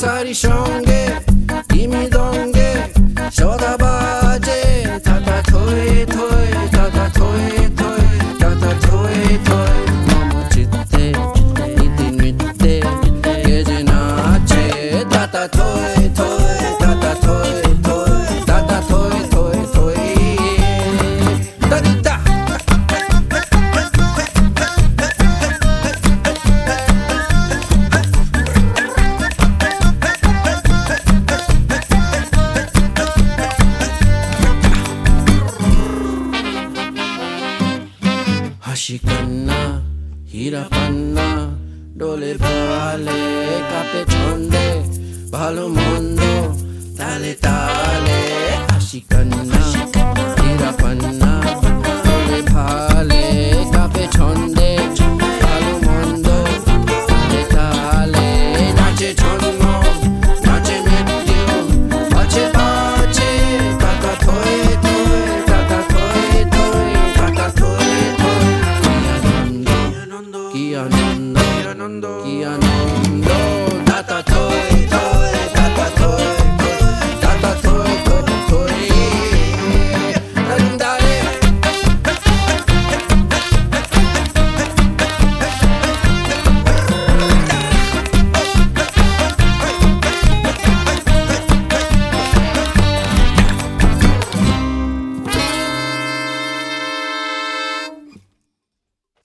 সারি সঙ্গে ইমিদঙ্গে সদা বাজে তাতা থয়ে থয়ে তাতা থয়ে থয়ে তাতা থয়ে থয়ে মম চিত্তে ইতি নৃত্যে কে যে নাচে তাতা থয়ে থয়ে তাতা থয়ে থয়ে তাতা থয়ে থয়ে থয়ে তাদিতা হাসি কান্না হীরা পান্না ডোলে ভালে কাপে ছন্দে ভালো মন্দ তালে তালে হাসি কান্না হীরা পান্না ডোলে ভালে কাপে ছন্দে ভালো মন্দ তালে তালে নাচে ছন্দ নাচে মৃত্যু আছে পাছে কাকা থয়ে থয়ে কাকা থয়ে থয়ে কাকা থয়ে থয়ে কি আনন্দ কি আনন্দ কি আনন্দ